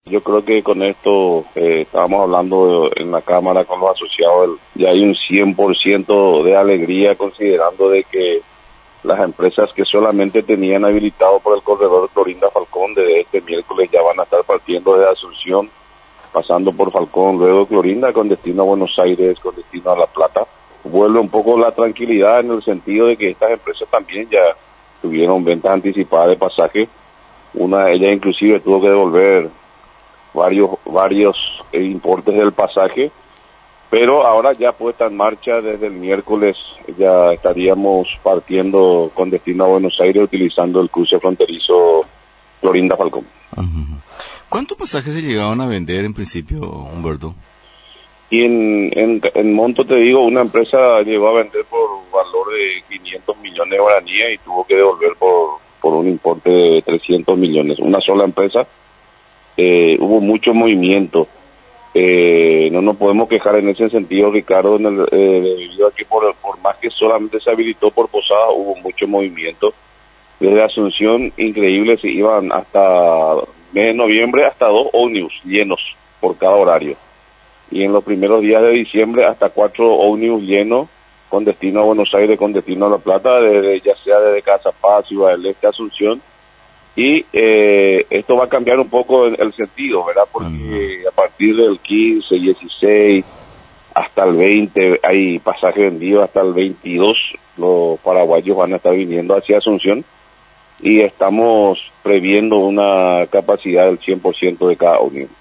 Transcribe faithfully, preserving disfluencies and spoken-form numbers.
Yo creo que con esto, eh, estábamos hablando en la Cámara con los asociados, ya hay un cien por ciento de alegría considerando de que las empresas que solamente tenían habilitado por el corredor Clorinda Falcón desde este miércoles ya van a estar partiendo de Asunción, pasando por Falcón, luego Clorinda con destino a Buenos Aires, con destino a La Plata. Vuelve un poco la tranquilidad en el sentido de que estas empresas también ya tuvieron ventas anticipadas de pasaje. Una de ellas inclusive tuvo que devolver varios varios eh, importes del pasaje, pero ahora ya puesta en marcha desde el miércoles ya estaríamos partiendo con destino a Buenos Aires utilizando el cruce fronterizo Clorinda Falcón. Uh-huh. ¿Cuántos pasajes se llegaban a vender en principio, Humberto? Y en, en, en monto te digo, una empresa llegó a vender por valor de quinientos millones de guaraníes y tuvo que devolver por, por un importe de trescientos millones. Una sola empresa. Eh, hubo mucho movimiento. Eh, no nos podemos quejar en ese sentido, Ricardo, en el, eh, debido a que por, por más que solamente se habilitó por Posada, hubo mucho movimiento. Desde Asunción, increíble, se iban hasta mes de noviembre hasta dos ómnibus llenos por cada horario. Y en los primeros días de diciembre hasta cuatro ómnibus llenos con destino a Buenos Aires, con destino a La Plata, desde, ya sea desde Cazapaz, Ciudad del Este, Asunción. Y eh, esto va a cambiar un poco el, el sentido, ¿verdad? Porque uh-huh. a partir del quince, dieciséis, hasta el veinte, hay pasaje vendido hasta el veintidós, los paraguayos van a estar viniendo hacia Asunción y estamos previendo una capacidad del cien por ciento de cada ómnibus.